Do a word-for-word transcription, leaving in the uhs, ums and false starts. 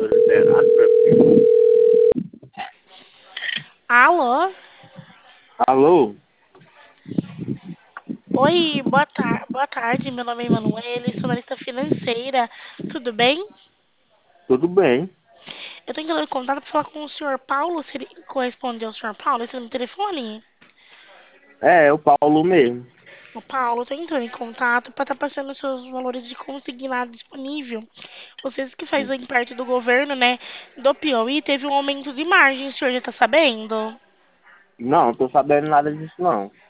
valor liberado, meu filho. Alô? Alô? Oi, boa, tar boa tarde. Meu nome é Emanuele, sou analista financeira. Tudo bem? Tudo bem? Eu tô entrando em contato para falar com o senhor Paulo. Se ele corresponde ao senhor Paulo, esse é o meu telefone. É, é o Paulo mesmo. O Paulo, eu tô entrando em contato para estar passando os seus valores de consignado disponível. Vocês que fazem parte do governo, né, do Piauí, teve um aumento de margem, o senhor já tá sabendo? Não, não tô sabendo nada disso não.